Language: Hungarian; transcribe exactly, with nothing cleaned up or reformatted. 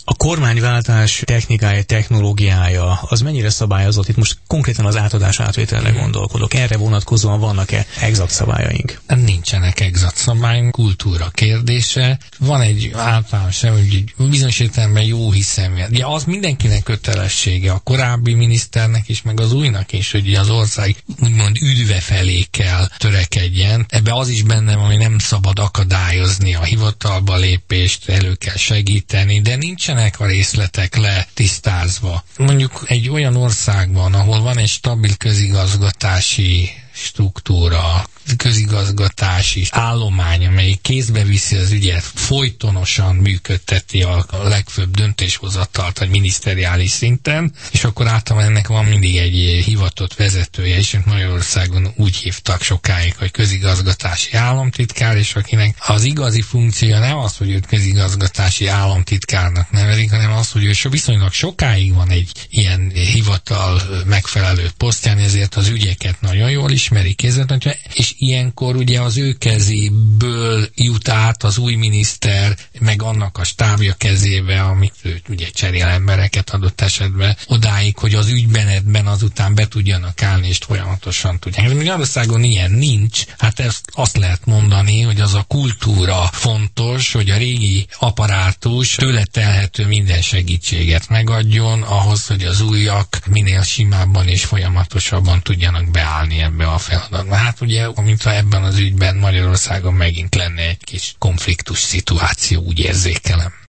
A kormányváltás technikája, technológiája, az mennyire szabályozott? Itt most konkrétan az átadás átvételre gondolkodok. Erre vonatkozóan vannak-e exakt szabályaink? Nincsenek exakt szabályunk, kultúra kérdése. Van egy általános, hogy bizonyos értelemben jó hiszem. Ugye az mindenkinek kötelessége, a korábbi miniszternek is, meg az újnak is, hogy az ország úgymond üdve felé kell törekedjen. Ebbe az is benne van, hogy nem szabad akadályozni a hivatalba lépést, elő kell segíteni, de nincs a részletek letisztázva. Mondjuk egy olyan országban, ahol van egy stabil közigazgatási struktúra, közigazgatási állomány, amely kézbe viszi az ügyet, folytonosan működteti a legfőbb döntéshozatalt a miniszteriális szinten, és akkor általában ennek van mindig egy hivatott vezetője, és Magyarországon úgy hívtak sokáig, hogy közigazgatási államtitkár, és akinek az igazi funkciója nem az, hogy őt közigazgatási államtitkárnak nevezik, hanem az, hogy ő viszonylag sokáig van egy ilyen hivatal megfelelő posztján, ezért az ügyeket nagyon jól ismeri, kézzeltartja, és ilyenkor ugye az ő kezéből jut át az új miniszter, meg annak a stábja kezébe, amit ő ugye cserél embereket adott esetben, odáig, hogy az ügymenetben azután be tudjanak állni, és folyamatosan tudják. Magyarországon ilyen nincs, hát ezt azt lehet mondani, hogy az a kultúra fontos, hogy a régi apparátus tőle telhető minden segítséget megadjon, ahhoz, hogy az újak minél simábban és folyamatosabban tudjanak beállni ebbe a feladatba. Hát ugye, mintha ebben az ügyben Magyarországon megint lenne egy kis konfliktus szituáció, úgy érzékelem.